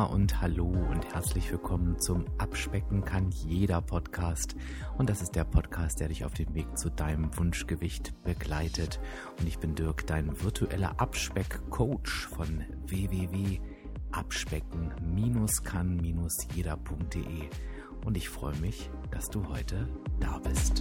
und hallo und herzlich willkommen zum Abspecken kann jeder Podcast. Und das ist der Podcast, der dich auf dem Weg zu deinem Wunschgewicht begleitet. Und ich bin Dirk, dein virtueller Abspeck-Coach von www.abspecken-kann-jeder.de. Und ich freue mich, dass du heute da bist.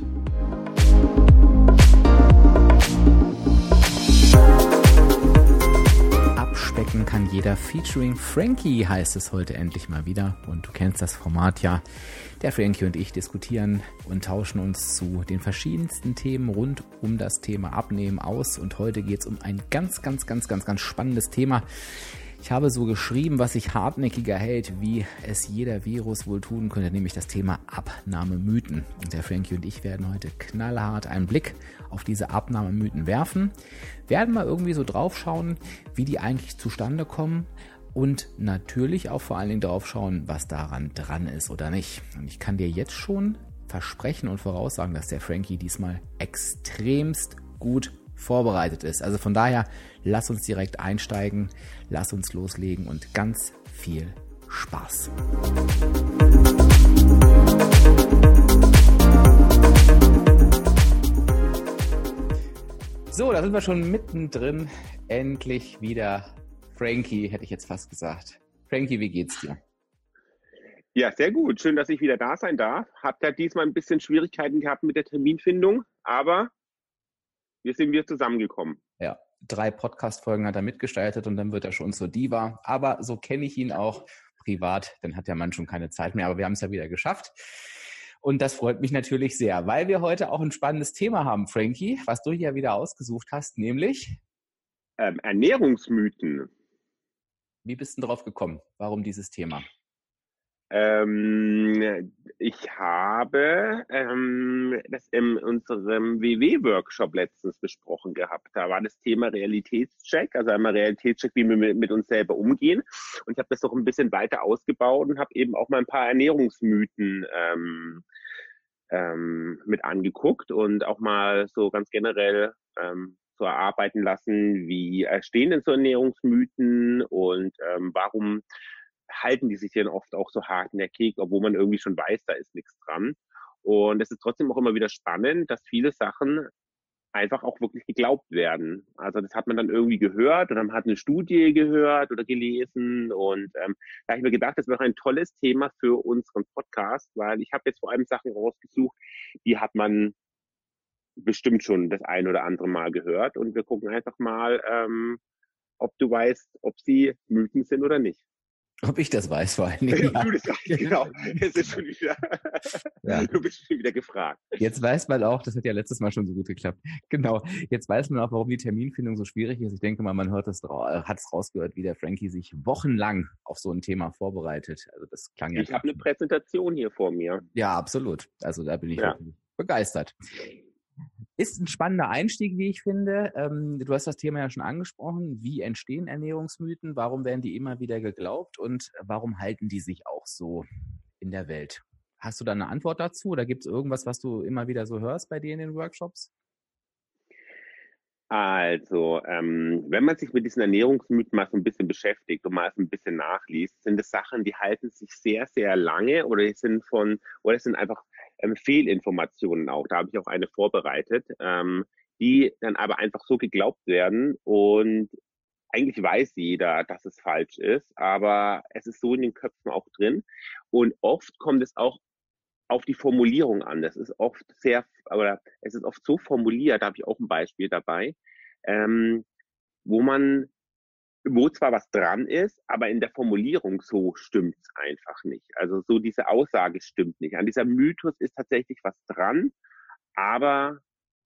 Abspecken kann jeder featuring Frankie heißt es heute endlich mal wieder. Und du kennst das Format ja. Der Frankie und ich diskutieren und tauschen uns zu den verschiedensten Themen rund um das Thema Abnehmen aus. Und heute geht es um ein ganz spannendes Thema. Ich habe so geschrieben, was sich hartnäckiger hält, wie es jeder Virus wohl tun könnte, nämlich das Thema Abnahmemythen. Und der Frankie und ich werden heute knallhart einen Blick auf diese Abnahmemythen werfen, werden mal irgendwie so drauf schauen, wie die eigentlich zustande kommen und natürlich auch vor allen Dingen drauf schauen, was daran dran ist oder nicht. Und ich kann dir jetzt schon versprechen und voraussagen, dass der Frankie diesmal extremst gut vorbereitet ist. Also von daher, lass uns direkt einsteigen, lass uns loslegen und ganz viel Spaß. So, da sind wir schon mittendrin. Endlich wieder Frankie, hätte ich jetzt fast gesagt. Frankie, wie geht's dir? Ja, sehr gut. Schön, dass ich wieder da sein darf. Hab da diesmal ein bisschen Schwierigkeiten gehabt mit der Terminfindung, aber wir sind wieder zusammengekommen. Ja, 3 Podcast-Folgen hat er mitgestaltet und dann wird er schon zur Diva. Aber so kenne ich ihn auch privat. Dann hat der Mann schon keine Zeit mehr. Aber wir haben es ja wieder geschafft. Und das freut mich natürlich sehr, weil wir heute auch ein spannendes Thema haben, Frankie, was du hier wieder ausgesucht hast, nämlich Ernährungsmythen. Wie bist du drauf gekommen? Warum dieses Thema? Ich habe das in unserem WW-Workshop letztens besprochen gehabt. Da war das Thema Realitätscheck, also einmal Realitätscheck, wie wir mit uns selber umgehen. Und ich habe das noch ein bisschen weiter ausgebaut und habe eben auch mal ein paar Ernährungsmythen mit angeguckt und auch mal so ganz generell so erarbeiten lassen, wie entstehen denn so Ernährungsmythen und warum halten die sich dann oft auch so hartnäckig, obwohl man irgendwie schon weiß, da ist nichts dran. Und es ist trotzdem auch immer wieder spannend, dass viele Sachen einfach auch wirklich geglaubt werden. Also das hat man dann irgendwie gehört oder man hat eine Studie gehört oder gelesen. Und da habe ich mir gedacht, das wäre ein tolles Thema für unseren Podcast, weil ich habe jetzt vor allem Sachen rausgesucht, die hat man bestimmt schon das ein oder andere Mal gehört. Und wir gucken einfach mal, ob du weißt, ob sie Mythen sind oder nicht. Ob ich das weiß, vor allen Dingen. Ja. Du das weißt, genau. Es ist schon wieder, ja. Du bist schon wieder gefragt. Jetzt weiß man auch, das hat ja letztes Mal schon so gut geklappt. Genau. Jetzt weiß man auch, warum die Terminfindung so schwierig ist. Ich denke mal, man hat es rausgehört, wie der Frankie sich wochenlang auf so ein Thema vorbereitet. Also das klang ja. Ich habe eine Präsentation hier vor mir. Ja, absolut. Also da bin ich wirklich begeistert. Ist ein spannender Einstieg, wie ich finde. Du hast das Thema ja schon angesprochen. Wie entstehen Ernährungsmythen? Warum werden die immer wieder geglaubt? Und warum halten die sich auch so in der Welt? Hast du da eine Antwort dazu? Oder gibt es irgendwas, was du immer wieder so hörst bei dir in den Workshops? Also, wenn man sich mit diesen Ernährungsmythen mal so ein bisschen beschäftigt und mal so ein bisschen nachliest, sind es Sachen, die halten sich sehr, sehr lange oder es sind einfach Fehlinformationen auch. Da habe ich auch eine vorbereitet, die dann aber einfach so geglaubt werden und eigentlich weiß jeder, dass es falsch ist, aber es ist so in den Köpfen auch drin und oft kommt es auch auf die Formulierung an. Es ist oft so formuliert, da habe ich auch ein Beispiel dabei, wo zwar was dran ist, aber in der Formulierung so stimmt's einfach nicht. Also so diese Aussage stimmt nicht. An dieser Mythos ist tatsächlich was dran, aber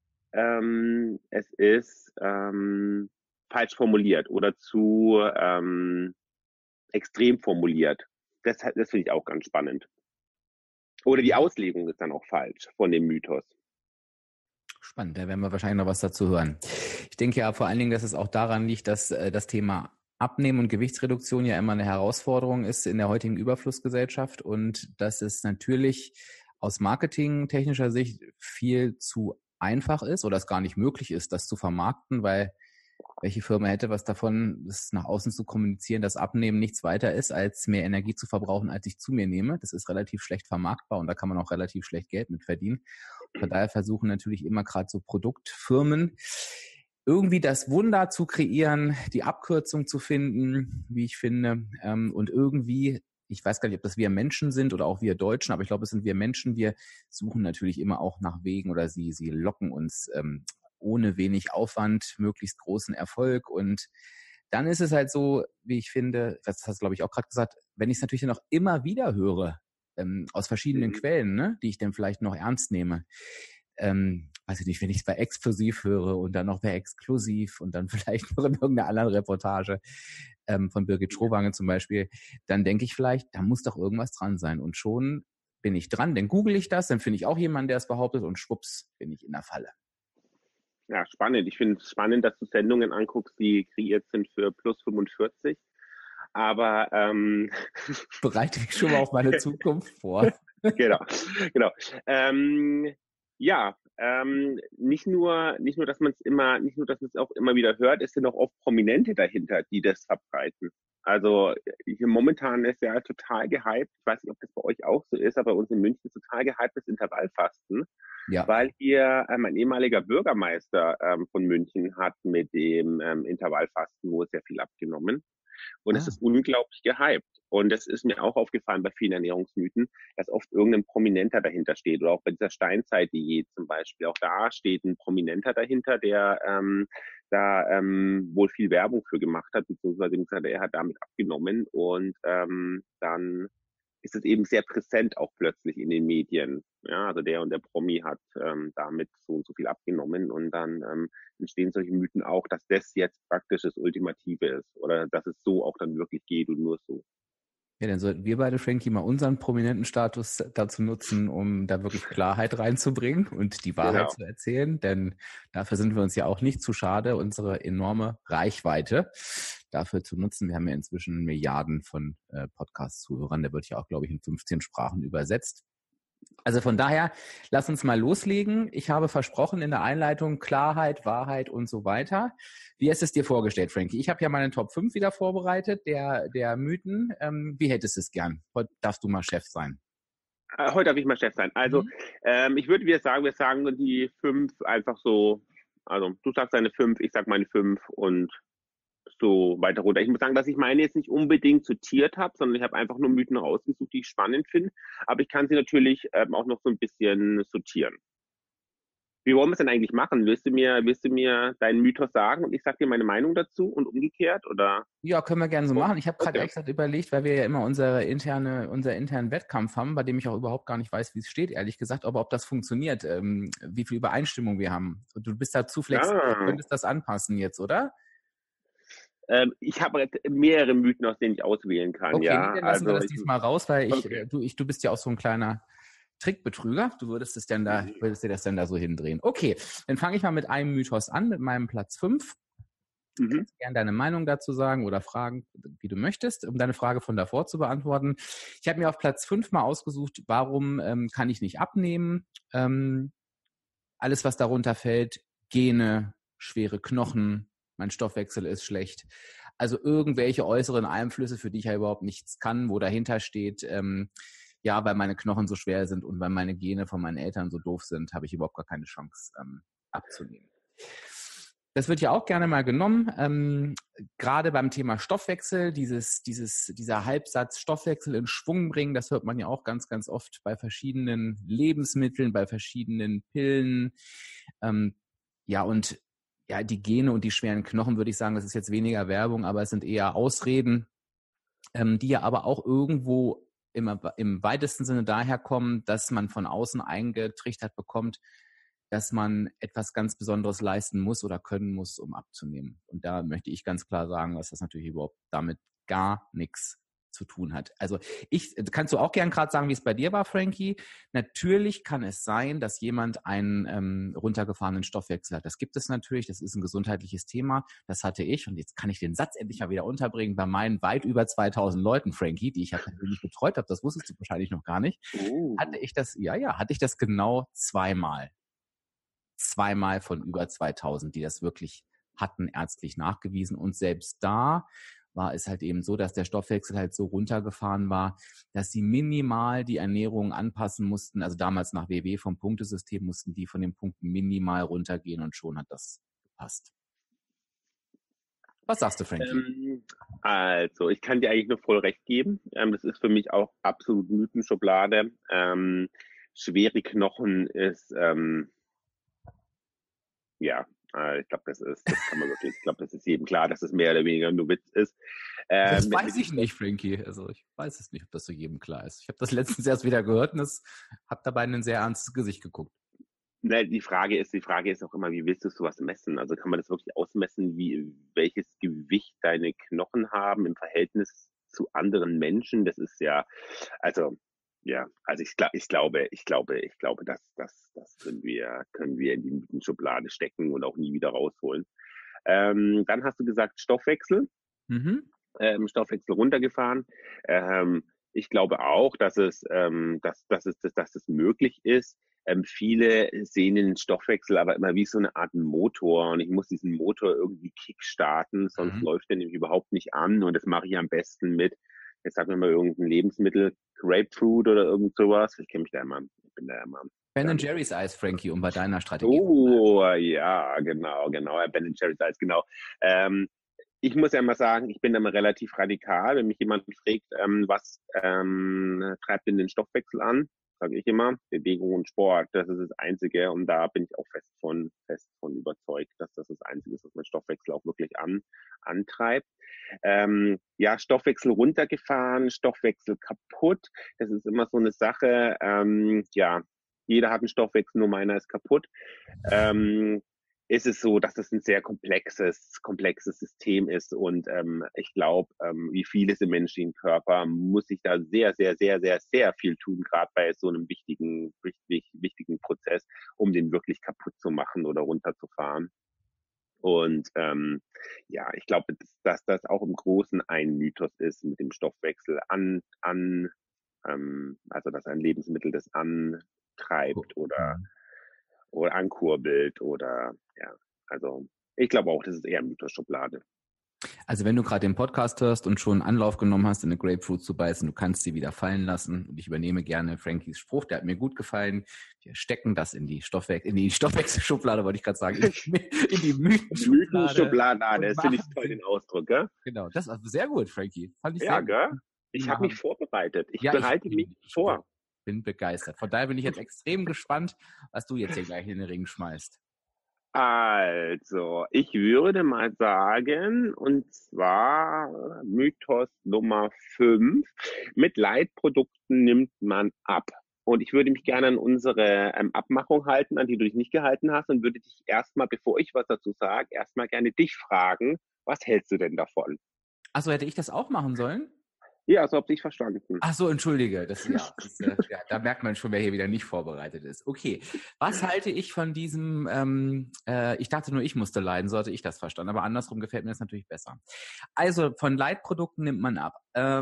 es ist falsch formuliert oder zu extrem formuliert. Das finde ich auch ganz spannend. Oder die Auslegung ist dann auch falsch von dem Mythos. Spannend, da werden wir wahrscheinlich noch was dazu hören. Ich denke ja vor allen Dingen, dass es auch daran liegt, dass das Thema Abnehmen und Gewichtsreduktion ja immer eine Herausforderung ist in der heutigen Überflussgesellschaft und dass es natürlich aus marketingtechnischer Sicht viel zu einfach ist oder es gar nicht möglich ist, das zu vermarkten, weil welche Firma hätte was davon, das nach außen zu kommunizieren, dass Abnehmen nichts weiter ist, als mehr Energie zu verbrauchen, als ich zu mir nehme. Das ist relativ schlecht vermarktbar und da kann man auch relativ schlecht Geld mit verdienen. Von daher versuchen natürlich immer gerade so Produktfirmen irgendwie das Wunder zu kreieren, die Abkürzung zu finden, wie ich finde, und irgendwie, ich weiß gar nicht, ob das wir Menschen sind oder auch wir Deutschen, aber ich glaube, es sind wir Menschen. Wir suchen natürlich immer auch nach Wegen oder sie locken uns ohne wenig Aufwand möglichst großen Erfolg. Und dann ist es halt so, wie ich finde, das hast du, glaube ich, auch gerade gesagt, wenn ich es natürlich noch immer wieder höre, aus verschiedenen Quellen, ne, die ich dann vielleicht noch ernst nehme, weiß ich nicht, wenn ich es bei Explosiv höre und dann noch bei Exklusiv und dann vielleicht noch in irgendeiner anderen Reportage von Birgit Schrowange zum Beispiel, dann denke ich vielleicht, da muss doch irgendwas dran sein. Und schon bin ich dran, dann google ich das, dann finde ich auch jemanden, der es behauptet und schwupps, bin ich in der Falle. Ja, spannend. Ich finde es spannend, dass du Sendungen anguckst, die kreiert sind für plus 45. Aber bereite mich schon mal auf meine Zukunft vor. Genau. Nicht nur, dass man es auch immer wieder hört, es sind auch oft Prominente dahinter, die das verbreiten. Also hier momentan ist ja total gehypt, ich weiß nicht, ob das bei euch auch so ist, aber bei uns in München ist total gehypt das Intervallfasten, weil hier ein ehemaliger Bürgermeister von München hat mit dem Intervallfasten wohl sehr viel abgenommen. Und es ist unglaublich gehypt. Und das ist mir auch aufgefallen bei vielen Ernährungsmythen, dass oft irgendein Prominenter dahinter steht. Oder auch bei dieser Steinzeit-Diät zum Beispiel. Auch da steht ein Prominenter dahinter, der wohl viel Werbung für gemacht hat, beziehungsweise gesagt, er hat damit abgenommen. Und dann ist es eben sehr präsent auch plötzlich in den Medien. Ja, also der und der Promi hat damit so und so viel abgenommen und dann entstehen solche Mythen auch, dass das jetzt praktisch das Ultimative ist oder dass es so auch dann wirklich geht und nur so. Ja, dann sollten wir beide, Frankie, mal unseren prominenten Status dazu nutzen, um da wirklich Klarheit reinzubringen und die Wahrheit zu erzählen, denn dafür sind wir uns ja auch nicht zu schade, unsere enorme Reichweite dafür zu nutzen. Wir haben ja inzwischen Milliarden von Podcast-Zuhörern, der wird ja auch, glaube ich, in 15 Sprachen übersetzt. Also von daher, lass uns mal loslegen. Ich habe versprochen in der Einleitung Klarheit, Wahrheit und so weiter. Wie hast du es dir vorgestellt, Frankie? Ich habe ja meine Top 5 wieder vorbereitet, der Mythen. Wie hättest du es gern? Heute darfst du mal Chef sein. Heute darf ich mal Chef sein. Also ich würde wieder sagen, wir sagen die 5 einfach so, also du sagst deine 5, ich sag meine 5 und so weiter runter. Ich muss sagen, dass ich meine jetzt nicht unbedingt sortiert habe, sondern ich habe einfach nur Mythen rausgesucht, die ich spannend finde. Aber ich kann sie natürlich auch noch so ein bisschen sortieren. Wie wollen wir es denn eigentlich machen? Willst du mir deinen Mythos sagen und ich sag dir meine Meinung dazu und umgekehrt? Oder? Ja, können wir gerne so machen. Ich habe gerade extra überlegt, weil wir ja immer unseren internen Wettkampf haben, bei dem ich auch überhaupt gar nicht weiß, wie es steht, ehrlich gesagt, aber ob das funktioniert, wie viel Übereinstimmung wir haben. Du bist da zu flexibel, du könntest das anpassen jetzt, oder? Ich habe jetzt mehrere Mythen, aus denen ich auswählen kann. Okay, ja. Dann lassen wir das diesmal raus, weil du bist ja auch so ein kleiner Trickbetrüger. Du würdest dir das denn da so hindrehen. Okay, dann fange ich mal mit einem Mythos an, mit meinem Platz 5. Du kannst gerne deine Meinung dazu sagen oder fragen, wie du möchtest, um deine Frage von davor zu beantworten. Ich habe mir auf Platz 5 mal ausgesucht, warum kann ich nicht abnehmen? Alles, was darunter fällt, Gene, schwere Knochen, mein Stoffwechsel ist schlecht. Also irgendwelche äußeren Einflüsse, für die ich ja überhaupt nichts kann, wo dahinter steht, weil meine Knochen so schwer sind und weil meine Gene von meinen Eltern so doof sind, habe ich überhaupt gar keine Chance abzunehmen. Das wird ja auch gerne mal genommen, gerade beim Thema Stoffwechsel, dieser Halbsatz Stoffwechsel in Schwung bringen, das hört man ja auch ganz, ganz oft bei verschiedenen Lebensmitteln, bei verschiedenen Pillen. Die Gene und die schweren Knochen, würde ich sagen, das ist jetzt weniger Werbung, aber es sind eher Ausreden, die ja aber auch irgendwo im weitesten Sinne daherkommen, dass man von außen eingetrichtert bekommt, dass man etwas ganz Besonderes leisten muss oder können muss, um abzunehmen. Und da möchte ich ganz klar sagen, dass das natürlich überhaupt damit gar nichts zu tun hat. Also kannst du auch gern gerade sagen, wie es bei dir war, Frankie? Natürlich kann es sein, dass jemand einen runtergefahrenen Stoffwechsel hat. Das gibt es natürlich, das ist ein gesundheitliches Thema. Das hatte ich und jetzt kann ich den Satz endlich mal wieder unterbringen bei meinen weit über 2000 Leuten, Frankie, die ich ja persönlich betreut habe. Das wusstest du wahrscheinlich noch gar nicht. Hatte ich das genau zweimal. Zweimal von über 2000, die das wirklich hatten ärztlich nachgewiesen. Und selbst da war es halt eben so, dass der Stoffwechsel halt so runtergefahren war, dass sie minimal die Ernährung anpassen mussten. Also damals nach WW vom Punktesystem mussten die von den Punkten minimal runtergehen und schon hat das gepasst. Was sagst du, Frankie? Also, ich kann dir eigentlich nur voll recht geben. Das ist für mich auch absolut Mythenschublade. Schwere Knochen ist, ich glaube, das kann man wirklich, ich glaube, das ist jedem klar, dass es mehr oder weniger nur Witz ist. Das weiß ich nicht, Frankie. Also ich weiß es nicht, ob das so jedem klar ist. Ich habe das letztens erst wieder gehört und habe dabei in ein sehr ernstes Gesicht geguckt. Die Frage ist auch immer, wie willst du sowas messen? Also kann man das wirklich ausmessen, welches Gewicht deine Knochen haben im Verhältnis zu anderen Menschen? Das ist ja, also ich glaube, das können wir in die Mythenschublade stecken und auch nie wieder rausholen. Dann hast du gesagt Stoffwechsel. Stoffwechsel runtergefahren. Ich glaube auch, dass es möglich ist. Viele sehen den Stoffwechsel aber immer wie so eine Art Motor und ich muss diesen Motor irgendwie kickstarten, sonst läuft der nämlich überhaupt nicht an und das mache ich am besten mit, jetzt sagen wir mal irgendein Lebensmittel, Grapefruit oder irgend sowas. Ich bin da immer. Ben & Jerry's Eis, Frankie, um bei deiner Strategie. Oh, ja, genau, Ben & Jerry's Eis, genau. Ich muss ja mal sagen, ich bin da mal relativ radikal. Wenn mich jemand fragt, was treibt denn den Stoffwechsel an, sage ich immer, Bewegung und Sport. Das ist das Einzige und da bin ich auch fest von überzeugt, dass das Einzige ist, was mein Stoffwechsel auch wirklich antreibt. Stoffwechsel runtergefahren, Stoffwechsel kaputt. Das ist immer so eine Sache. Jeder hat einen Stoffwechsel, nur meiner ist kaputt. Ist es so, dass es ein sehr komplexes System ist und ich glaube, wie vieles im menschlichen Körper muss sich da sehr, sehr, sehr, sehr, sehr viel tun, gerade bei so einem wichtigen Prozess, um den wirklich kaputt zu machen oder runterzufahren. Und ich glaube, dass das auch im Großen ein Mythos ist mit dem Stoffwechsel also dass ein Lebensmittel das antreibt oder ankurbelt oder also ich glaube auch, das ist eher Mythos-Schublade. Also wenn du gerade den Podcast hörst und schon Anlauf genommen hast, in eine Grapefruit zu beißen, du kannst sie wieder fallen lassen und ich übernehme gerne Frankies Spruch, der hat mir gut gefallen. Wir stecken das in die Stoffwechselschublade, wollte ich gerade sagen, in die Mythenschublade. Das finde ich toll, den Ausdruck, gell? Genau, das ist sehr gut, Frankie. Fand ich sehr gut. Gell? Ich habe mich vorbereitet. Ich bereite mich vor. Bin begeistert. Von daher bin ich jetzt extrem gespannt, was du jetzt hier gleich in den Ring schmeißt. Also, ich würde mal sagen, und zwar Mythos Nummer 5, mit Leitprodukten nimmt man ab. Und ich würde mich gerne an unsere Abmachung halten, an die du dich nicht gehalten hast und würde dich erstmal, bevor ich was dazu sage, erstmal gerne dich fragen, was hältst du denn davon? Achso, hätte ich das auch machen sollen? Ja, so habe ich verstanden. Ach so, entschuldige. Da merkt man schon, wer hier wieder nicht vorbereitet ist. Okay, was halte ich von diesem, ich dachte nur, ich musste leiden, sollte ich das verstanden, aber andersrum gefällt mir das natürlich besser. Also, von Leitprodukten nimmt man ab.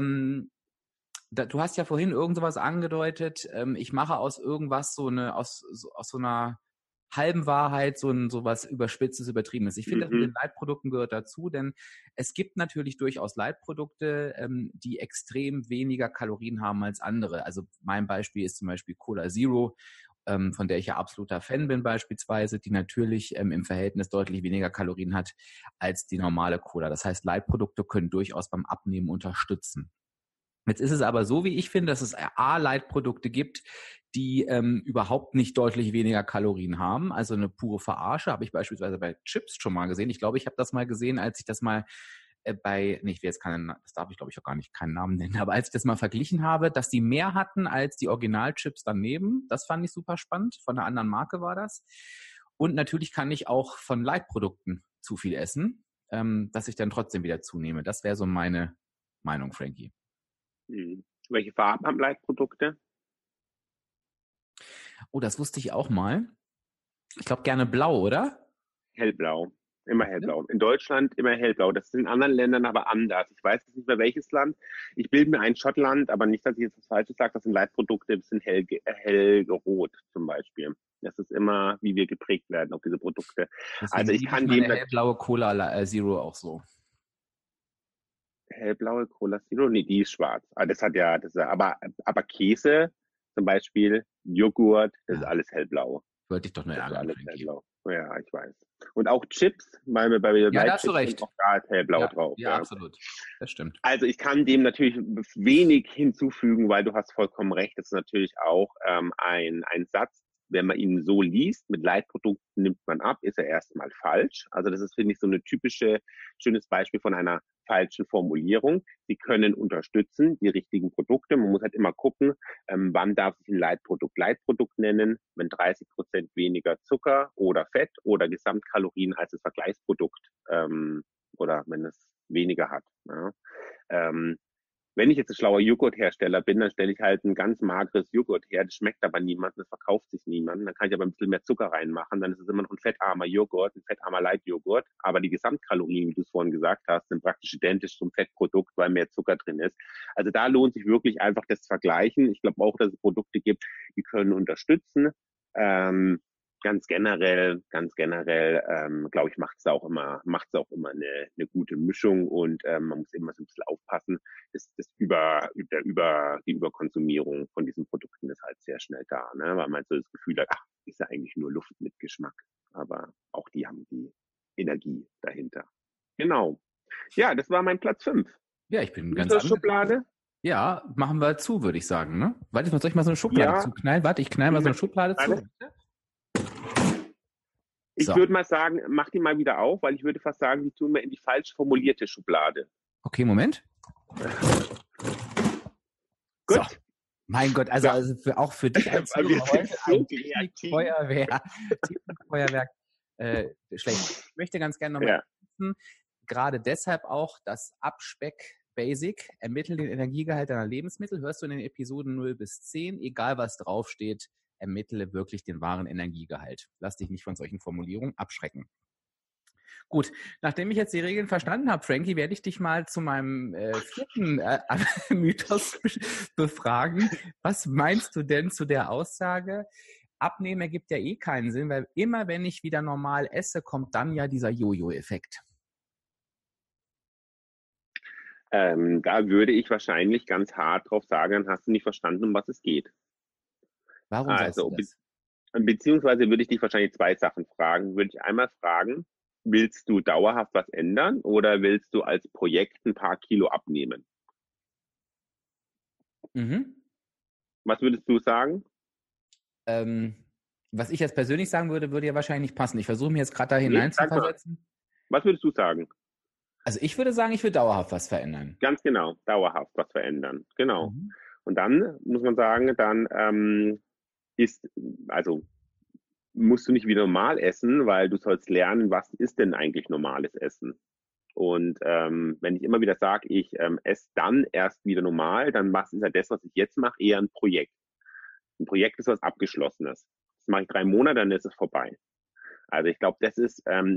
Du hast ja vorhin irgend sowas angedeutet, ich mache aus irgendwas aus so einer halben Wahrheit so was Überspitztes, Übertriebenes. Ich finde, das mit den Leitprodukten gehört dazu, denn es gibt natürlich durchaus Leitprodukte, die extrem weniger Kalorien haben als andere. Also mein Beispiel ist zum Beispiel Cola Zero, von der ich ja absoluter Fan bin beispielsweise, die natürlich im Verhältnis deutlich weniger Kalorien hat als die normale Cola. Das heißt, Leitprodukte können durchaus beim Abnehmen unterstützen. Jetzt ist es aber so, wie ich finde, dass es Leitprodukte gibt, die überhaupt nicht deutlich weniger Kalorien haben. Also eine pure Verarsche habe ich beispielsweise bei Chips schon mal gesehen. Ich glaube, ich habe das mal gesehen, als ich das mal das darf ich glaube ich auch gar nicht keinen Namen nennen, aber als ich das mal verglichen habe, dass die mehr hatten als die Originalchips daneben. Das fand ich super spannend. Von einer anderen Marke war das. Und natürlich kann ich auch von Leitprodukten zu viel essen, dass ich dann trotzdem wieder zunehme. Das wäre so meine Meinung, Frankie. Welche Farben haben Leitprodukte? Oh, das wusste ich auch mal. Ich glaube gerne blau, oder? Hellblau. Immer hellblau. In Deutschland immer hellblau. Das ist in anderen Ländern aber anders. Ich weiß jetzt nicht mehr welches Land. Ich bilde mir ein Schottland, aber nicht, dass ich jetzt was Falsches sage. Das sind Leitprodukte, das sind hellrot zum Beispiel. Das ist immer, wie wir geprägt werden auf diese Produkte. Deswegen also ich kann meine hellblaue Cola Zero auch so. Hellblaue Cola Zero? Nee, die ist schwarz. Aber Käse zum Beispiel, Joghurt, das ist alles hellblau. Wollte ich doch nur ärgern. Ja, ich weiß. Und auch Chips, weil wir bei da hast du recht. Auch da ist hellblau drauf. Ja, absolut. Das stimmt. Also ich kann dem natürlich wenig hinzufügen, weil du hast vollkommen recht. Das ist natürlich auch ein Satz, wenn man ihn so liest, mit Leitprodukten nimmt man ab, ist er erstmal falsch. Also das ist, finde ich, so eine schönes Beispiel von einer falschen Formulierung. Sie können unterstützen, die richtigen Produkte. Man muss halt immer gucken, wann darf sich ein Leitprodukt nennen, wenn 30% weniger Zucker oder Fett oder Gesamtkalorien als das Vergleichsprodukt oder wenn es weniger hat. Ja. Wenn ich jetzt ein schlauer Joghurthersteller bin, dann stelle ich halt ein ganz mageres Joghurt her. Das schmeckt aber niemandem, das verkauft sich niemandem. Dann kann ich aber ein bisschen mehr Zucker reinmachen. Dann ist es immer noch ein fettarmer Joghurt, ein fettarmer Leitjoghurt. Aber die Gesamtkalorien, wie du es vorhin gesagt hast, sind praktisch identisch zum Fettprodukt, weil mehr Zucker drin ist. Also da lohnt sich wirklich einfach das Vergleichen. Ich glaube auch, dass es Produkte gibt, die können unterstützen. Ganz generell, glaube ich, macht's auch immer eine gute Mischung und man muss immer so ein bisschen aufpassen, die Überkonsumierung von diesen Produkten ist halt sehr schnell da, ne? Weil man so das Gefühl hat, ist ja eigentlich nur Luft mit Geschmack, aber auch die haben die Energie dahinter. Genau. Ja, das war mein Platz 5. Ja, ich bin ganz Schublade. Ja, machen wir zu, würde ich sagen, ne? Warte, soll ich mal so eine Schublade zuknallen? Warte, ich knall mal so eine Schublade zu. Ich würde mal sagen, mach die mal wieder auf, weil ich würde fast sagen, die tun wir in die falsch formulierte Schublade. Okay, Moment. Gut. So. Mein Gott, also auch für dich als Feuerwerk schlecht. Ich möchte ganz gerne nochmal wissen, gerade deshalb auch das Abspeck Basic, ermittle den Energiegehalt deiner Lebensmittel, hörst du in den Episoden 0 bis 10, egal was draufsteht, ermittle wirklich den wahren Energiegehalt. Lass dich nicht von solchen Formulierungen abschrecken. Gut, nachdem ich jetzt die Regeln verstanden habe, Frankie, werde ich dich mal zu meinem vierten Mythos befragen. Was meinst du denn zu der Aussage, Abnehmen ergibt ja eh keinen Sinn, weil immer wenn ich wieder normal esse, kommt dann ja dieser Jojo-Effekt. Da würde ich wahrscheinlich ganz hart drauf sagen, dann hast du nicht verstanden, um was es geht. Warum sagst du das? Beziehungsweise würde ich dich wahrscheinlich zwei Sachen fragen. Würde ich einmal fragen, willst du dauerhaft was ändern oder willst du als Projekt ein paar Kilo abnehmen? Mhm. Was würdest du sagen? Was ich jetzt persönlich sagen würde, würde ja wahrscheinlich nicht passen. Ich versuche mir jetzt gerade da hineinzuversetzen. Was würdest du sagen? Also ich würde sagen, ich will dauerhaft was verändern. Ganz genau, dauerhaft was verändern. Genau. Mhm. Und dann muss man sagen, dann musst du nicht wieder normal essen, weil du sollst lernen, was ist denn eigentlich normales Essen? Und wenn ich immer wieder sage, ich esse dann erst wieder normal, dann ist ja das, was ich jetzt mache, eher ein Projekt. Ein Projekt ist was Abgeschlossenes. Das mache ich 3 Monate, dann ist es vorbei. Also ich glaube, das ist, dass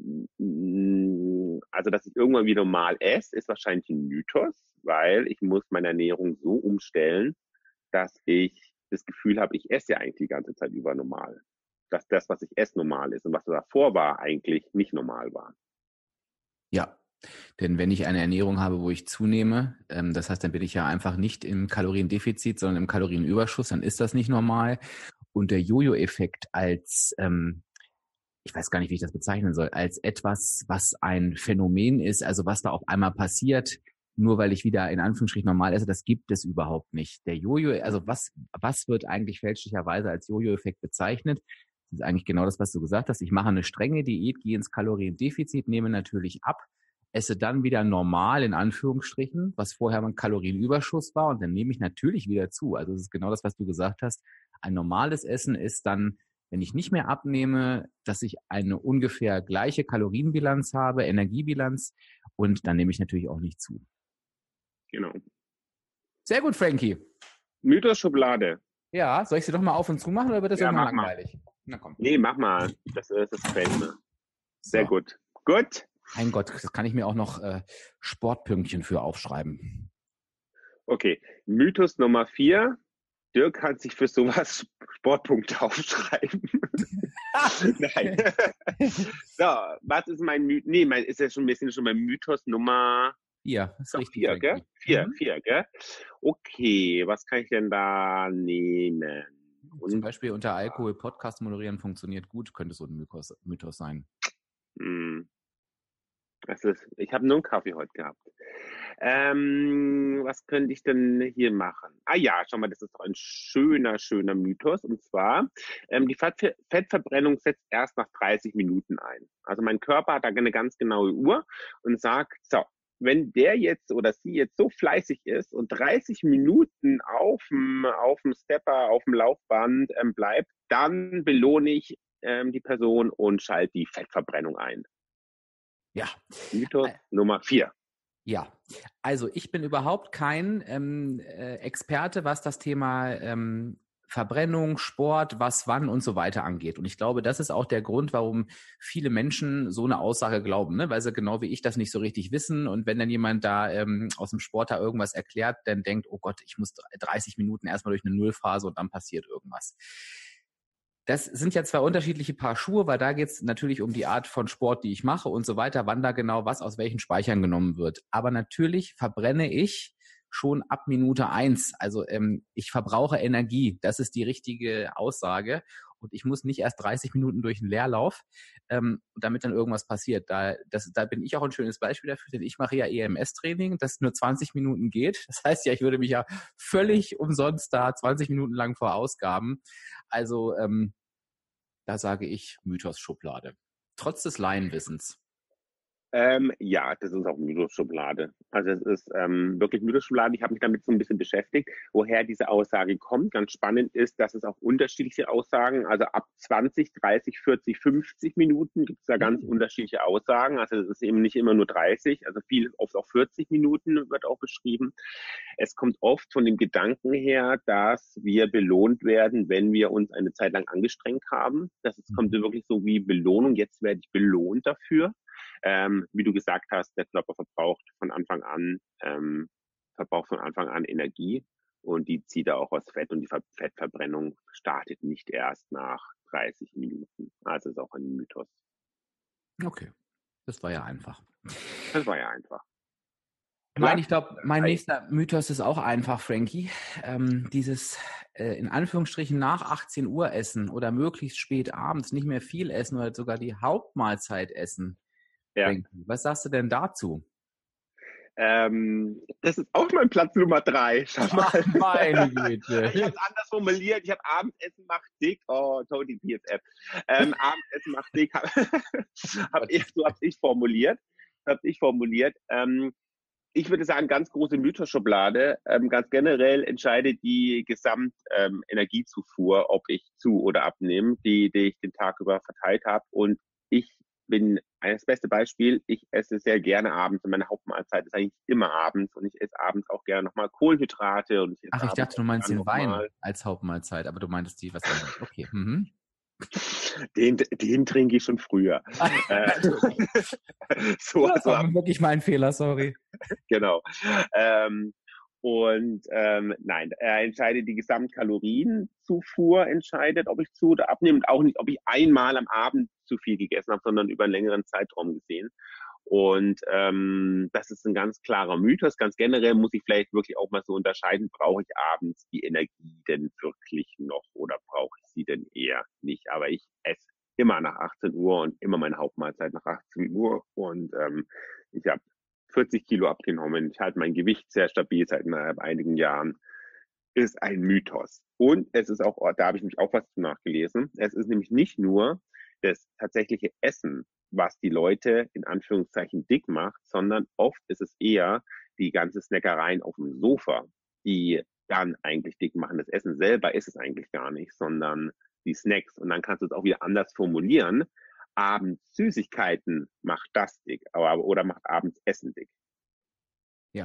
ich irgendwann wieder normal esse, ist wahrscheinlich ein Mythos, weil ich muss meine Ernährung so umstellen, dass ich das Gefühl habe, ich esse ja eigentlich die ganze Zeit über normal. Dass das, was ich esse, normal ist und was davor war, eigentlich nicht normal war. Ja, denn wenn ich eine Ernährung habe, wo ich zunehme, das heißt, dann bin ich ja einfach nicht im Kaloriendefizit, sondern im Kalorienüberschuss, dann ist das nicht normal. Und der Jojo-Effekt als, ich weiß gar nicht, wie ich das bezeichnen soll, als etwas, was ein Phänomen ist, also was da auf einmal passiert, nur weil ich wieder in Anführungsstrichen normal esse, das gibt es überhaupt nicht. Der Jojo, also was wird eigentlich fälschlicherweise als Jojo-Effekt bezeichnet? Das ist eigentlich genau das, was du gesagt hast. Ich mache eine strenge Diät, gehe ins Kaloriendefizit, nehme natürlich ab, esse dann wieder normal in Anführungsstrichen, was vorher mein Kalorienüberschuss war und dann nehme ich natürlich wieder zu. Also das ist genau das, was du gesagt hast. Ein normales Essen ist dann, wenn ich nicht mehr abnehme, dass ich eine ungefähr gleiche Kalorienbilanz habe, Energiebilanz und dann nehme ich natürlich auch nicht zu. Genau. Sehr gut, Frankie. Mythos Schublade. Ja, soll ich sie doch mal auf und zu machen oder wird das irgendwann langweilig? Na komm. Nee, mach mal. Das gefällt mir. Sehr gut. Gut. Mein Gott, das kann ich mir auch noch Sportpünktchen für aufschreiben. Okay, Mythos Nummer 4. Dirk kann sich für sowas Sportpunkte aufschreiben. Nein. So, was ist mein Mythos? Nee, ist ja schon ein bisschen schon mein Mythos Nummer 4, ist richtig. 4, gell? 4, gell? Okay, was kann ich denn da nehmen? Zum Beispiel unter Alkohol Podcast moderieren funktioniert gut, könnte so ein Mythos sein. Ich habe nur einen Kaffee heute gehabt. Was könnte ich denn hier machen? Ah ja, schau mal, das ist doch ein schöner Mythos. Und zwar, die Fettverbrennung setzt erst nach 30 Minuten ein. Also mein Körper hat da eine ganz genaue Uhr und sagt, so, wenn der jetzt oder sie jetzt so fleißig ist und 30 Minuten auf dem Stepper, auf dem Laufband bleibt, dann belohne ich die Person und schalte die Fettverbrennung ein. Ja. Mythos Nummer 4. Ja, also ich bin überhaupt kein Experte, was das Thema Verbrennung, Sport, was, wann und so weiter angeht. Und ich glaube, das ist auch der Grund, warum viele Menschen so eine Aussage glauben, ne? Weil sie genau wie ich das nicht so richtig wissen. Und wenn dann jemand da aus dem Sport da irgendwas erklärt, dann denkt, oh Gott, ich muss 30 Minuten erstmal durch eine Nullphase und dann passiert irgendwas. Das sind ja zwei unterschiedliche Paar Schuhe, weil da geht es natürlich um die Art von Sport, die ich mache und so weiter, wann da genau was aus welchen Speichern genommen wird. Aber natürlich verbrenne ich schon ab Minute 1. Also ich verbrauche Energie. Das ist die richtige Aussage. Und ich muss nicht erst 30 Minuten durch einen Leerlauf, damit dann irgendwas passiert. Da bin ich auch ein schönes Beispiel dafür, denn ich mache ja EMS-Training, das nur 20 Minuten geht. Das heißt ja, ich würde mich ja völlig umsonst da 20 Minuten lang verausgaben. Also da sage ich Mythos-Schublade. Trotz des Laienwissens. Ja, das ist auch Mythos-Schublade. Also es ist wirklich Mythos-Schublade. Ich habe mich damit so ein bisschen beschäftigt, woher diese Aussage kommt. Ganz spannend ist, dass es auch unterschiedliche Aussagen, also ab 20, 30, 40, 50 Minuten gibt es da ganz unterschiedliche Aussagen. Also es ist eben nicht immer nur 30, also oft auch 40 Minuten wird auch beschrieben. Es kommt oft von dem Gedanken her, dass wir belohnt werden, wenn wir uns eine Zeit lang angestrengt haben. Kommt wirklich so wie Belohnung. Jetzt werde ich belohnt dafür. Wie du gesagt hast, der Körper verbraucht von Anfang an Energie und die zieht er auch aus Fett und die Fettverbrennung startet nicht erst nach 30 Minuten. Also ist auch ein Mythos. Okay, das war ja einfach. Ich glaube, mein nächster Mythos ist auch einfach, Frankie. Dieses in Anführungsstrichen nach 18 Uhr essen oder möglichst spät abends nicht mehr viel essen oder sogar die Hauptmahlzeit essen. Ja. Was sagst du denn dazu? Das ist auch mein Platz Nummer 3. Schau mal. Ach, meine Güte. Ich habe es anders formuliert. Ich habe Abendessen macht dick. Oh, Tony BFF. Abendessen macht dick. So habe ich formuliert. Ich würde sagen, ganz große Mythos-Schublade. Ganz generell entscheidet die Gesamtenergiezufuhr, ob ich zu- oder abnehme, die ich den Tag über verteilt habe. Und ich bin das beste Beispiel, ich esse sehr gerne abends und meine Hauptmahlzeit ist eigentlich immer abends und ich esse abends auch gerne nochmal Kohlenhydrate. Und ich dachte, du meinst den Wein als Hauptmahlzeit, aber du meintest die was anderes. Okay. Mhm. Den trinke ich schon früher. Das war wirklich mein Fehler, sorry. Genau. Nein, er entscheidet die Gesamtkalorienzufuhr, ob ich zu oder abnehme und auch nicht, ob ich einmal am Abend zu viel gegessen habe, sondern über einen längeren Zeitraum gesehen. Und das ist ein ganz klarer Mythos. Ganz generell muss ich vielleicht wirklich auch mal so unterscheiden, brauche ich abends die Energie denn wirklich noch oder brauche ich sie denn eher nicht? Aber ich esse immer nach 18 Uhr und immer meine Hauptmahlzeit nach 18 Uhr und ich habe 40 Kilo abgenommen. Ich halte mein Gewicht sehr stabil seit einigen Jahren. Ist ein Mythos. Und es ist auch, da habe ich mich auch was zu nachgelesen, es ist nämlich nicht nur das tatsächliche Essen, was die Leute in Anführungszeichen dick macht, sondern oft ist es eher die ganze Snackereien auf dem Sofa, die dann eigentlich dick machen. Das Essen selber ist es eigentlich gar nicht, sondern die Snacks. Und dann kannst du es auch wieder anders formulieren. Abends Süßigkeiten macht das dick, oder macht abends Essen dick. Ja.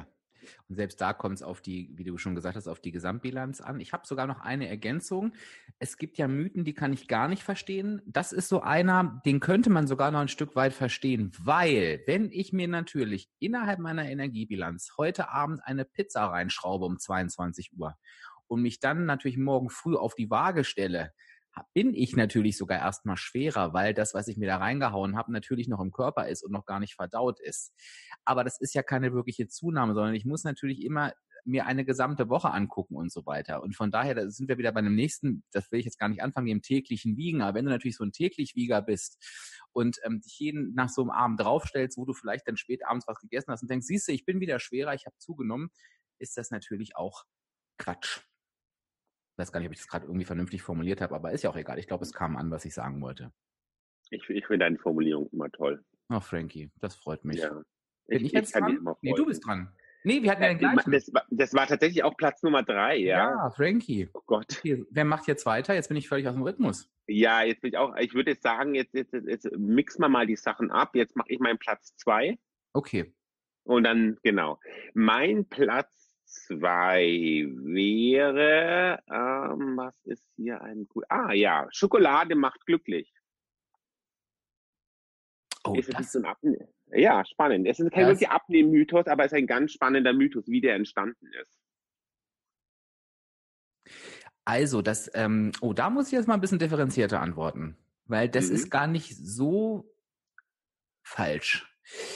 Und selbst da kommt es auf die, wie du schon gesagt hast, auf die Gesamtbilanz an. Ich habe sogar noch eine Ergänzung. Es gibt ja Mythen, die kann ich gar nicht verstehen. Das ist so einer, den könnte man sogar noch ein Stück weit verstehen, weil wenn ich mir natürlich innerhalb meiner Energiebilanz heute Abend eine Pizza reinschraube um 22 Uhr und mich dann natürlich morgen früh auf die Waage stelle, bin ich natürlich sogar erstmal schwerer, weil das, was ich mir da reingehauen habe, natürlich noch im Körper ist und noch gar nicht verdaut ist. Aber das ist ja keine wirkliche Zunahme, sondern ich muss natürlich immer mir eine gesamte Woche angucken und so weiter. Und von daher, da sind wir wieder bei dem nächsten, das will ich jetzt gar nicht anfangen, dem täglichen Wiegen. Aber wenn du natürlich so ein Täglichwieger bist und dich jeden nach so einem Abend draufstellst, wo du vielleicht dann spät abends was gegessen hast und denkst, siehst du, ich bin wieder schwerer, ich habe zugenommen, ist das natürlich auch Quatsch. Ich weiß gar nicht, ob ich das gerade irgendwie vernünftig formuliert habe, aber ist ja auch egal. Ich glaube, es kam an, was ich sagen wollte. Ich finde deine Formulierung immer toll. Ach, Frankie, das freut mich. Ja. Bin ich jetzt dran? Nee, du bist dran. Nee, wir hatten ja den gleichen. Das war tatsächlich auch Platz Nummer 3, ja? Ja, Frankie. Oh Gott. Okay, wer macht jetzt weiter? Jetzt bin ich völlig aus dem Rhythmus. Ja, jetzt bin ich würde jetzt sagen, jetzt mixen wir mal die Sachen ab. Jetzt mache ich meinen Platz 2. Okay. Und dann, genau. Mein Platz 2 wäre, was ist hier ein gut? Ja, Schokolade macht glücklich. Oh, ist das so ein ja, spannend. Es ist kein wirklich Abnehmen-Mythos, aber es ist ein ganz spannender Mythos, wie der entstanden ist. Also, da muss ich jetzt mal ein bisschen differenzierter antworten, weil das ist gar nicht so falsch.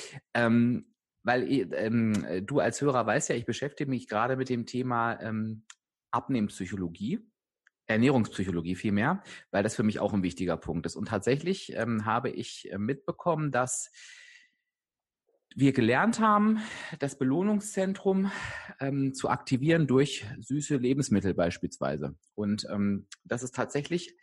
Weil du als Hörer weißt ja, ich beschäftige mich gerade mit dem Thema Abnehmpsychologie, Ernährungspsychologie vielmehr, weil das für mich auch ein wichtiger Punkt ist. Und tatsächlich habe ich mitbekommen, dass wir gelernt haben, das Belohnungszentrum zu aktivieren durch süße Lebensmittel beispielsweise. Und dass es tatsächlich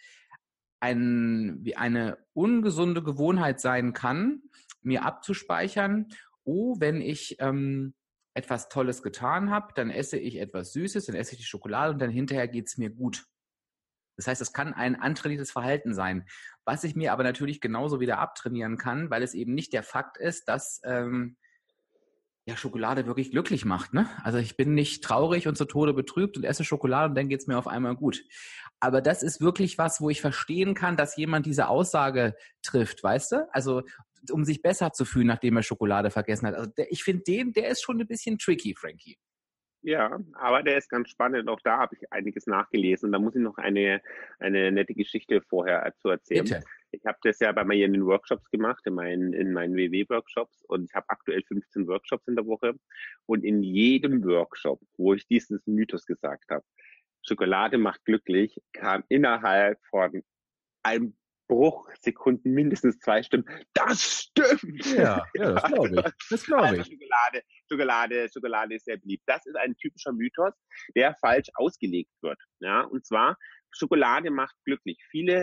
eine ungesunde Gewohnheit sein kann, mir abzuspeichern, wenn ich etwas Tolles getan habe, dann esse ich etwas Süßes, dann esse ich die Schokolade und dann hinterher geht's mir gut. Das heißt, es kann ein antrainiertes Verhalten sein, was ich mir aber natürlich genauso wieder abtrainieren kann, weil es eben nicht der Fakt ist, dass Schokolade wirklich glücklich macht. Ne? Also ich bin nicht traurig und zu Tode betrübt und esse Schokolade und dann geht's mir auf einmal gut. Aber das ist wirklich was, wo ich verstehen kann, dass jemand diese Aussage trifft, weißt du? Also um sich besser zu fühlen, nachdem er Schokolade vergessen hat. Also ich finde der ist schon ein bisschen tricky, Frankie. Ja, aber der ist ganz spannend. Auch da habe ich einiges nachgelesen. Und da muss ich noch eine nette Geschichte vorher zu erzählen. Bitte. Ich habe das ja bei mir in den Workshops gemacht, in meinen WW-Workshops. Und ich habe aktuell 15 Workshops in der Woche. Und in jedem Workshop, wo ich dieses Mythos gesagt habe, Schokolade macht glücklich, kam innerhalb von einem Bruchsekunden mindestens 2 Stimmen. Das stimmt! Ja, das glaube ich. Das glaube ich. Also Schokolade ist sehr beliebt. Das ist ein typischer Mythos, der falsch ausgelegt wird. Ja, und zwar, Schokolade macht glücklich.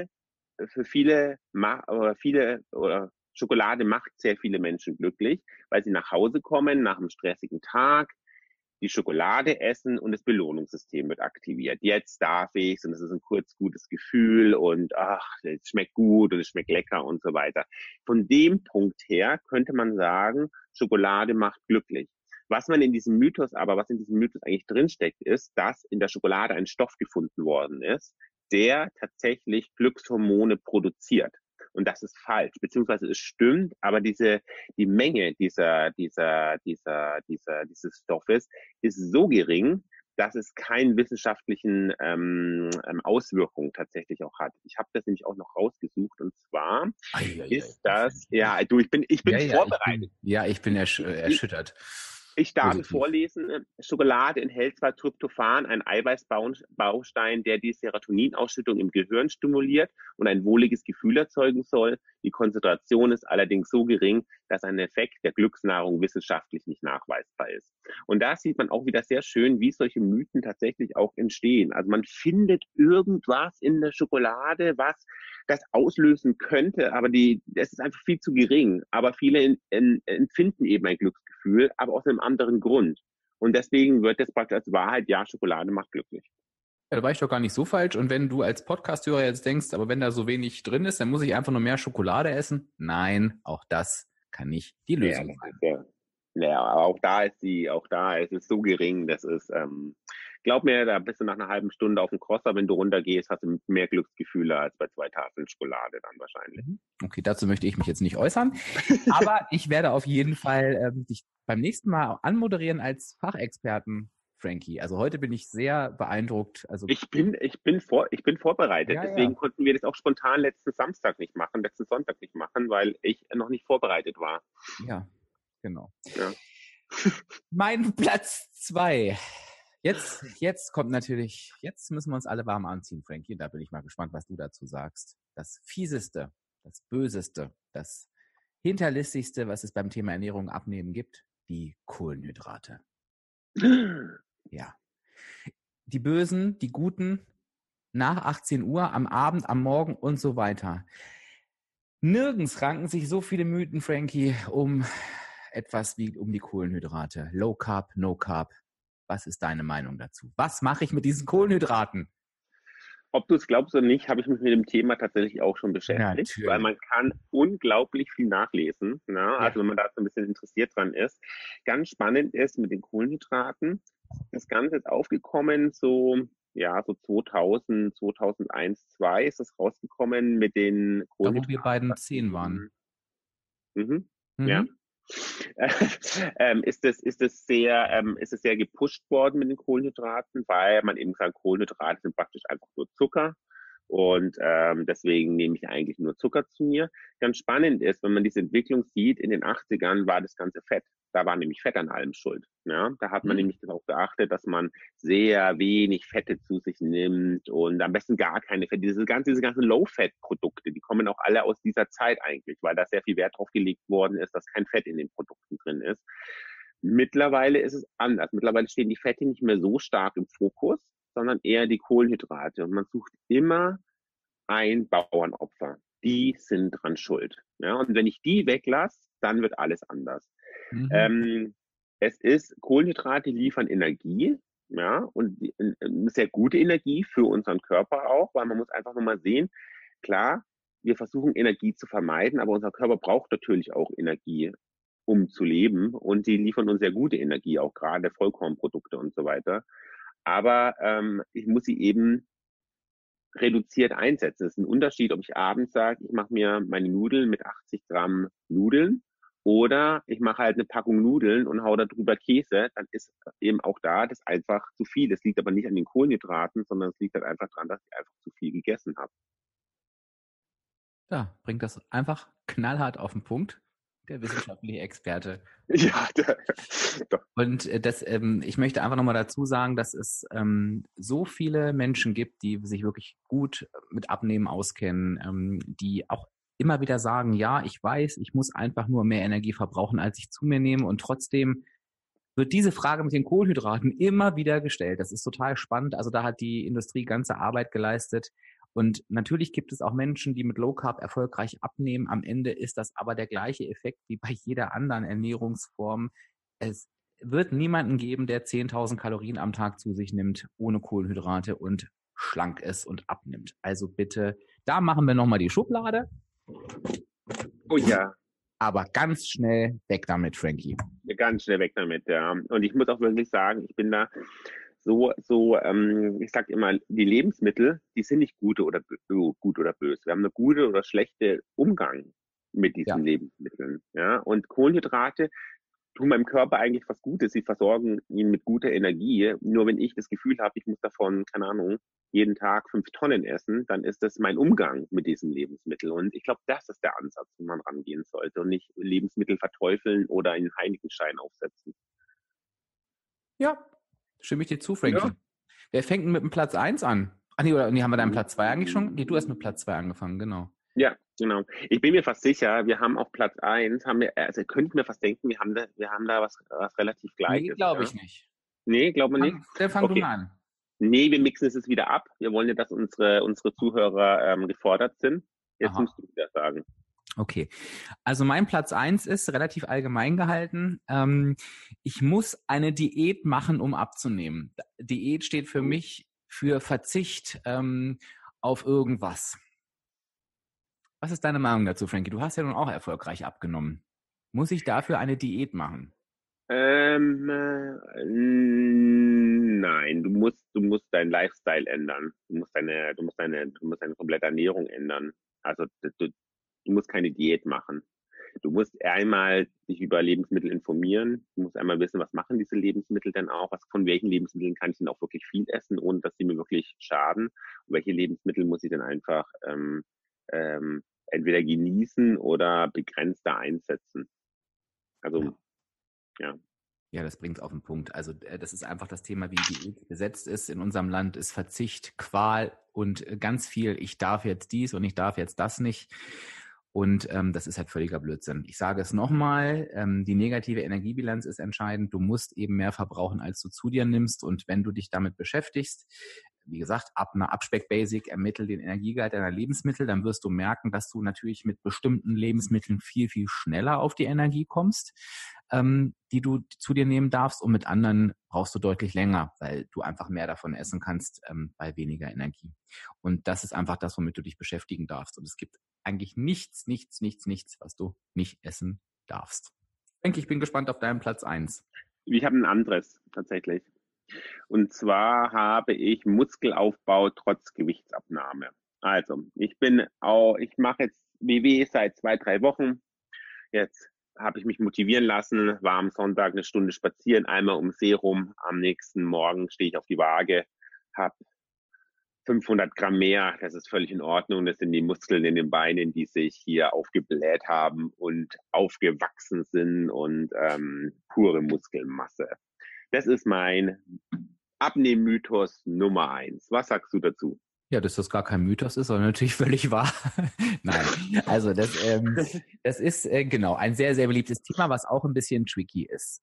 Schokolade macht sehr viele Menschen glücklich, weil sie nach Hause kommen nach einem stressigen Tag, die Schokolade essen und das Belohnungssystem wird aktiviert. Jetzt darf ich's und es ist ein kurz gutes Gefühl und es schmeckt gut und es schmeckt lecker und so weiter. Von dem Punkt her könnte man sagen, Schokolade macht glücklich. Was in diesem Mythos eigentlich drinsteckt, ist, dass in der Schokolade ein Stoff gefunden worden ist, der tatsächlich Glückshormone produziert. Und das ist falsch, beziehungsweise es stimmt, aber die Menge dieses Stoffes ist so gering, dass es keine wissenschaftlichen Auswirkungen tatsächlich auch hat. Ich habe das nämlich auch noch rausgesucht und zwar ist das, ich bin vorbereitet. Ich bin erschüttert. Ich darf vorlesen, Schokolade enthält zwar Tryptophan, ein Eiweißbaustein, der die Serotoninausschüttung im Gehirn stimuliert und ein wohliges Gefühl erzeugen soll. Die Konzentration ist allerdings so gering, dass ein Effekt der Glücksnahrung wissenschaftlich nicht nachweisbar ist. Und da sieht man auch wieder sehr schön, wie solche Mythen tatsächlich auch entstehen. Also man findet irgendwas in der Schokolade, was das auslösen könnte, aber es ist einfach viel zu gering. Aber viele empfinden eben ein Glücksgefühl, aber aus einem anderen Grund. Und deswegen wird das praktisch als Wahrheit, ja, Schokolade macht glücklich. Ja, da war ich doch gar nicht so falsch. Und wenn du als Podcast-Hörer jetzt denkst, aber wenn da so wenig drin ist, dann muss ich einfach nur mehr Schokolade essen. Nein, auch das kann nicht die Lösung sein. naja, aber auch da ist es so gering, das ist, glaub mir, da bist du nach einer halben Stunde auf dem Crosser, wenn du runtergehst, hast du mehr Glücksgefühle als bei 2 Tafeln Schokolade dann wahrscheinlich. Okay, dazu möchte ich mich jetzt nicht äußern, aber ich werde auf jeden Fall dich beim nächsten Mal anmoderieren als Fachexperten, Frankie. Also heute bin ich sehr beeindruckt. Also Ich bin vorbereitet, ja, deswegen ja, konnten wir das auch spontan letzten Sonntag nicht machen, weil ich noch nicht vorbereitet war. ja, genau. Ja. Mein Platz 2. Jetzt kommt natürlich, jetzt müssen wir uns alle warm anziehen, Frankie. Da bin ich mal gespannt, was du dazu sagst. Das Fieseste, das Böseste, das Hinterlistigste, was es beim Thema Ernährung abnehmen gibt, die Kohlenhydrate. Ja. Die Bösen, die Guten, nach 18 Uhr, am Abend, am Morgen und so weiter. Nirgends ranken sich so viele Mythen, Frankie, um etwas wie um die Kohlenhydrate. Low Carb, No Carb. Was ist deine Meinung dazu? Was mache ich mit diesen Kohlenhydraten? Ob du es glaubst oder nicht, habe ich mich mit dem Thema tatsächlich auch schon beschäftigt, Natürlich. weil man kann unglaublich viel nachlesen. Ne? Ja. Also wenn man da so ein bisschen interessiert dran ist. Ganz spannend ist mit den Kohlenhydraten. Das Ganze ist aufgekommen so 2000, 2001, 2002 ist das rausgekommen mit den Da, wo Kohlenhydraten. wir beiden 10 waren. Mhm. Mhm. Ja. Ist es sehr gepusht worden mit den Kohlenhydraten, weil man eben sagt, Kohlenhydrate sind praktisch einfach nur Zucker und deswegen nehme ich eigentlich nur Zucker zu mir. Ganz spannend ist, wenn man diese Entwicklung sieht, in den 80ern war das ganze Fett. Da war nämlich Fett an allem schuld. Ja? Da hat man nämlich darauf geachtet, dass man sehr wenig Fette zu sich nimmt und am besten gar keine Fette. Diese ganzen Low-Fat-Produkte, die kommen auch alle aus dieser Zeit eigentlich, weil da sehr viel Wert drauf gelegt worden ist, dass kein Fett in den Produkten drin ist. Mittlerweile ist es anders. Mittlerweile stehen die Fette nicht mehr so stark im Fokus, sondern eher die Kohlenhydrate. Und man sucht immer ein Bauernopfer. Die sind dran schuld. Ja, und wenn ich die weglasse, dann wird alles anders. Kohlenhydrate liefern Energie, ja, und eine sehr gute Energie für unseren Körper auch, weil man muss einfach nur mal sehen, klar, wir versuchen Energie zu vermeiden, aber unser Körper braucht natürlich auch Energie, um zu leben, und die liefern uns sehr gute Energie, auch gerade Vollkornprodukte und so weiter. Aber ich muss sie eben reduziert einsetzen. Es ist ein Unterschied, ob ich abends sage, ich mache mir meine Nudeln mit 80 Gramm Nudeln oder ich mache halt eine Packung Nudeln und hau da drüber Käse, dann ist eben auch da das einfach zu viel. Das liegt aber nicht an den Kohlenhydraten, sondern es liegt halt einfach daran, dass ich einfach zu viel gegessen habe. Ja, bringt das einfach knallhart auf den Punkt, der wissenschaftliche Experte. Ja, doch. Und ich möchte einfach nochmal dazu sagen, dass es so viele Menschen gibt, die sich wirklich gut mit Abnehmen auskennen, die auch immer wieder sagen, ja, ich weiß, ich muss einfach nur mehr Energie verbrauchen, als ich zu mir nehme. Und trotzdem wird diese Frage mit den Kohlenhydraten immer wieder gestellt. Das ist total spannend. Also da hat die Industrie ganze Arbeit geleistet. Und natürlich gibt es auch Menschen, die mit Low Carb erfolgreich abnehmen. Am Ende ist das aber der gleiche Effekt wie bei jeder anderen Ernährungsform. Es wird niemanden geben, der 10.000 Kalorien am Tag zu sich nimmt, ohne Kohlenhydrate und schlank ist und abnimmt. Also bitte, da machen wir nochmal die Schublade. Oh ja. Aber ganz schnell weg damit, Frankie. Ganz schnell weg damit, ja. Und ich muss auch wirklich sagen, ich bin da ich sag immer, die Lebensmittel, die sind nicht gut oder böse. Wir haben eine gute oder schlechte Umgang mit diesen Lebensmitteln. Ja? Und Kohlenhydrate tun meinem Körper eigentlich was Gutes. Sie versorgen ihn mit guter Energie. Nur wenn ich das Gefühl habe, ich muss davon, keine Ahnung, jeden Tag 5 Tonnen essen, dann ist das mein Umgang mit diesem Lebensmittel. Und ich glaube, das ist der Ansatz, wo man rangehen sollte und nicht Lebensmittel verteufeln oder einen Heiligenschein aufsetzen. Ja, stimme ich dir zu, Frankie. Ja. Wer fängt denn mit dem Platz 1 an? Ach nee, haben wir deinen Platz 2 eigentlich schon? Nee, du hast mit Platz 2 angefangen, genau. Ja, genau. Ich bin mir fast sicher, wir haben auf Platz 1, also könnt mir fast denken, wir haben da was relativ Gleiches. Nee, glaube ich nicht. Nee, glaubt man nicht? Dann fang du mal an. Nee, wir mixen es jetzt wieder ab. Wir wollen ja, dass unsere Zuhörer gefordert sind. Jetzt musst du wieder sagen. Okay, also mein Platz 1 ist relativ allgemein gehalten. Ich muss eine Diät machen, um abzunehmen. Diät steht für mich für Verzicht auf irgendwas. Was ist deine Meinung dazu, Frankie? Du hast ja nun auch erfolgreich abgenommen. Muss ich dafür eine Diät machen? Nein, du musst deinen Lifestyle ändern. Du musst deine komplette Ernährung ändern. Also du musst keine Diät machen. Du musst einmal dich über Lebensmittel informieren. Du musst einmal wissen, was machen diese Lebensmittel denn auch? Von welchen Lebensmitteln kann ich denn auch wirklich viel essen, ohne dass sie mir wirklich schaden? Und welche Lebensmittel muss ich denn einfach entweder genießen oder begrenzter einsetzen? Also, Ja. ja. Ja, das bringt es auf den Punkt. Also das ist einfach das Thema, wie Diät gesetzt ist in unserem Land, ist Verzicht, Qual und ganz viel, ich darf jetzt dies und ich darf jetzt das nicht. Und das ist halt völliger Blödsinn. Ich sage es nochmal, die negative Energiebilanz ist entscheidend. Du musst eben mehr verbrauchen, als du zu dir nimmst. Und wenn du dich damit beschäftigst, wie gesagt, ab einer Abspeck-Basic ermittel den Energiegehalt deiner Lebensmittel, dann wirst du merken, dass du natürlich mit bestimmten Lebensmitteln viel, viel schneller auf die Energie kommst, die du zu dir nehmen darfst. Und mit anderen brauchst du deutlich länger, weil du einfach mehr davon essen kannst bei weniger Energie. Und das ist einfach das, womit du dich beschäftigen darfst. Und es gibt eigentlich nichts, was du nicht essen darfst. Ich bin gespannt auf deinen Platz 1. Ich habe ein anderes tatsächlich. Und zwar habe ich Muskelaufbau trotz Gewichtsabnahme. Also, ich mache jetzt WW seit 2, 3 Wochen. Jetzt habe ich mich motivieren lassen, war am Sonntag eine Stunde spazieren, einmal um See rum. Am nächsten Morgen stehe ich auf die Waage, habe 500 Gramm mehr. Das ist völlig in Ordnung. Das sind die Muskeln in den Beinen, die sich hier aufgebläht haben und aufgewachsen sind und pure Muskelmasse. Das ist mein Abnehmmythos Nummer 1. Was sagst du dazu? Ja, dass das gar kein Mythos ist, sondern natürlich völlig wahr. Nein, also das ist genau ein sehr, sehr beliebtes Thema, was auch ein bisschen tricky ist.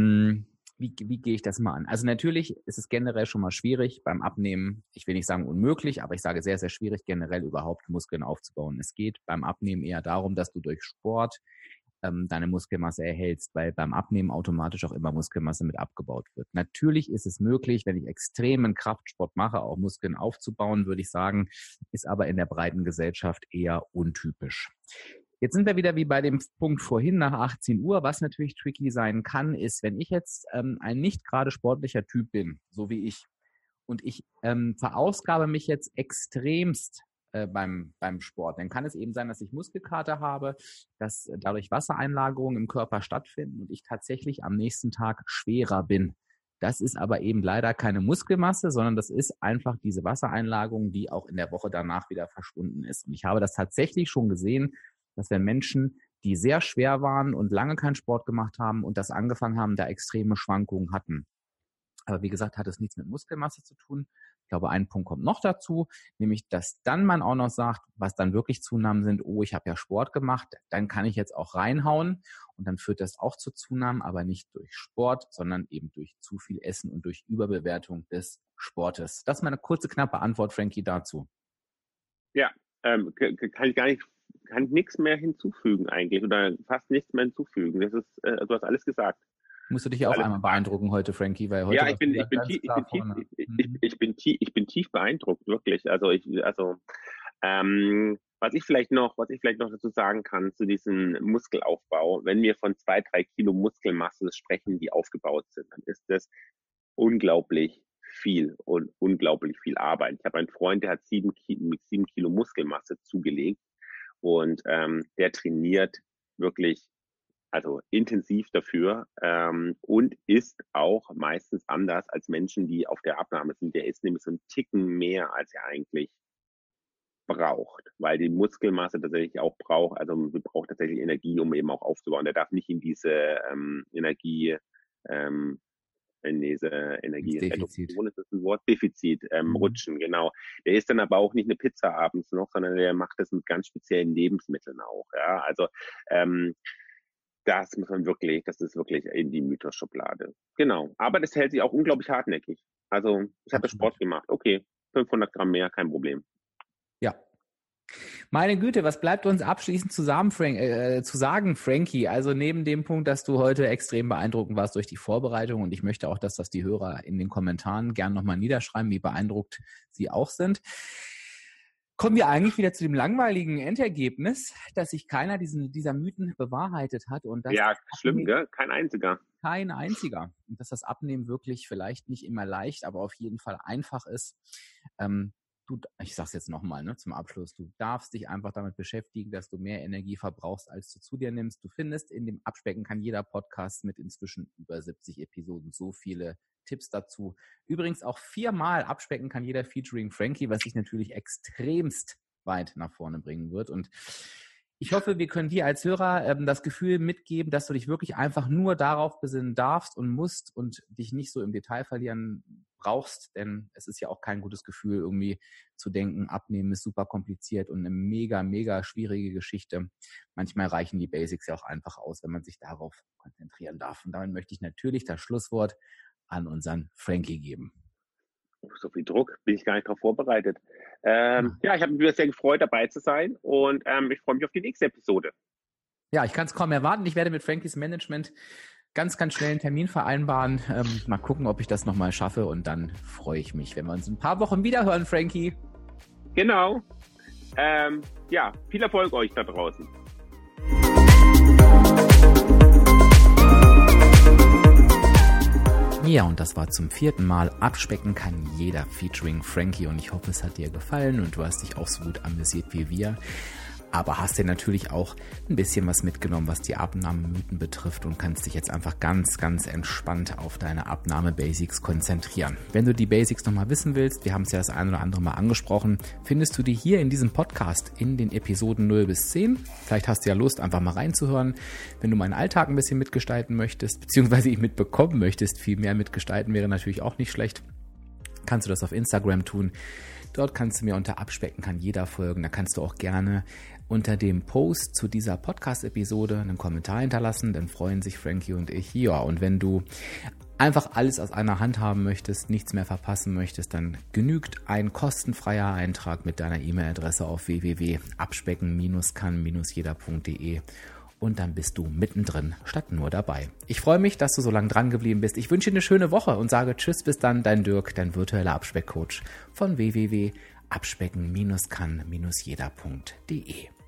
Wie gehe ich das mal an? Also natürlich ist es generell schon mal schwierig beim Abnehmen. Ich will nicht sagen unmöglich, aber ich sage sehr, sehr schwierig, generell überhaupt Muskeln aufzubauen. Es geht beim Abnehmen eher darum, dass du durch Sport deine Muskelmasse erhältst, weil beim Abnehmen automatisch auch immer Muskelmasse mit abgebaut wird. Natürlich ist es möglich, wenn ich extremen Kraftsport mache, auch Muskeln aufzubauen, würde ich sagen, ist aber in der breiten Gesellschaft eher untypisch. Jetzt sind wir wieder wie bei dem Punkt vorhin nach 18 Uhr. Was natürlich tricky sein kann, ist, wenn ich jetzt ein nicht gerade sportlicher Typ bin, so wie ich, und ich verausgabe mich jetzt extremst beim Sport, dann kann es eben sein, dass ich Muskelkater habe, dass dadurch Wassereinlagerungen im Körper stattfinden und ich tatsächlich am nächsten Tag schwerer bin. Das ist aber eben leider keine Muskelmasse, sondern das ist einfach diese Wassereinlagerung, die auch in der Woche danach wieder verschwunden ist. Und ich habe das tatsächlich schon gesehen, dass wenn Menschen, die sehr schwer waren und lange keinen Sport gemacht haben und das angefangen haben, da extreme Schwankungen hatten. Aber wie gesagt, hat es nichts mit Muskelmasse zu tun. Ich glaube, ein Punkt kommt noch dazu, nämlich, dass dann man auch noch sagt, was dann wirklich Zunahmen sind, oh, ich habe ja Sport gemacht, dann kann ich jetzt auch reinhauen und dann führt das auch zu Zunahmen, aber nicht durch Sport, sondern eben durch zu viel Essen und durch Überbewertung des Sportes. Das ist meine kurze, knappe Antwort, Frankie, dazu. Ja, kann ich nichts mehr hinzufügen eigentlich oder fast nichts mehr hinzufügen. Du hast alles gesagt. Musst du dich ja auch einmal beeindrucken heute, Frankie, weil heute Ja, ich bin tief beeindruckt, wirklich. Was ich vielleicht noch dazu sagen kann zu diesem Muskelaufbau, wenn wir von 2, 3 Kilo Muskelmasse sprechen, die aufgebaut sind, dann ist das unglaublich viel und unglaublich viel Arbeit. Ich habe einen Freund, der hat 7 Kilo Muskelmasse zugelegt und der trainiert wirklich also intensiv dafür und ist auch meistens anders als Menschen, die auf der Abnahme sind. Der ist nämlich so einen Ticken mehr, als er eigentlich braucht, weil die Muskelmasse tatsächlich auch braucht, also wir brauchen tatsächlich Energie, um eben auch aufzubauen. Der darf nicht in diese Energie Reduktion, ist das ein Wort? Defizit rutschen, genau. Der isst dann aber auch nicht eine Pizza abends noch, sondern der macht das mit ganz speziellen Lebensmitteln auch. Ja, also das ist wirklich in die Mythos-Schublade. Genau. Aber das hält sich auch unglaublich hartnäckig. Also, ich habe Sport gemacht. Okay, 500 Gramm mehr, kein Problem. Ja. Meine Güte, was bleibt uns abschließend zu sagen, Frankie? Also neben dem Punkt, dass du heute extrem beeindruckend warst durch die Vorbereitung und ich möchte auch, dass das die Hörer in den Kommentaren gern nochmal niederschreiben, wie beeindruckt sie auch sind. kommen wir eigentlich wieder zu dem langweiligen Endergebnis, dass sich keiner dieser Mythen bewahrheitet hat. Und das ja, schlimm, gell? Kein einziger. Kein einziger. Und dass das Abnehmen wirklich vielleicht nicht immer leicht, aber auf jeden Fall einfach ist. Ich sag's jetzt nochmal, zum Abschluss, du darfst dich einfach damit beschäftigen, dass du mehr Energie verbrauchst, als du zu dir nimmst. Du findest in dem Abspecken kann jeder Podcast mit inzwischen über 70 Episoden so viele Tipps dazu. Übrigens auch 4-mal Abspecken kann jeder featuring Frankie, was sich natürlich extremst weit nach vorne bringen wird. Und ich hoffe, wir können dir als Hörer das Gefühl mitgeben, dass du dich wirklich einfach nur darauf besinnen darfst und musst und dich nicht so im Detail verlieren brauchst, denn es ist ja auch kein gutes Gefühl, irgendwie zu denken, Abnehmen ist super kompliziert und eine mega, mega schwierige Geschichte. Manchmal reichen die Basics ja auch einfach aus, wenn man sich darauf konzentrieren darf. Und damit möchte ich natürlich das Schlusswort an unseren Frankie geben. So viel Druck, bin ich gar nicht darauf vorbereitet. Ja, ich habe mich wieder sehr gefreut, dabei zu sein und ich freue mich auf die nächste Episode. Ja, ich kann es kaum erwarten. Ich werde mit Frankies Management ganz, ganz schnell einen Termin vereinbaren. Mal gucken, ob ich das nochmal schaffe und dann freue ich mich, wenn wir uns in ein paar Wochen wieder hören, Frankie. Genau. Ja, viel Erfolg euch da draußen. Ja, und das war zum 4. Mal Abspecken kann jeder featuring Frankie und ich hoffe, es hat dir gefallen und du hast dich auch so gut amüsiert wie wir. Aber hast dir natürlich auch ein bisschen was mitgenommen, was die Abnahmemythen betrifft und kannst dich jetzt einfach ganz, ganz entspannt auf deine Abnahme-Basics konzentrieren. Wenn du die Basics nochmal wissen willst, wir haben es ja das ein oder andere Mal angesprochen, findest du die hier in diesem Podcast in den Episoden 0 bis 10. Vielleicht hast du ja Lust, einfach mal reinzuhören. Wenn du meinen Alltag ein bisschen mitgestalten möchtest, beziehungsweise ich mitbekommen möchtest, viel mehr mitgestalten wäre natürlich auch nicht schlecht, kannst du das auf Instagram tun. Dort kannst du mir unter Abspecken kann jeder folgen. Da kannst du auch gerne unter dem Post zu dieser Podcast-Episode einen Kommentar hinterlassen. Dann freuen sich Frankie und ich. Ja, und wenn du einfach alles aus einer Hand haben möchtest, nichts mehr verpassen möchtest, dann genügt ein kostenfreier Eintrag mit deiner E-Mail-Adresse auf www.abspecken-kann-jeder.de. Und dann bist du mittendrin statt nur dabei. Ich freue mich, dass du so lange dran geblieben bist. Ich wünsche dir eine schöne Woche und sage Tschüss, bis dann, dein Dirk, dein virtueller Abspeckcoach von www.abspecken-kann-jeder.de.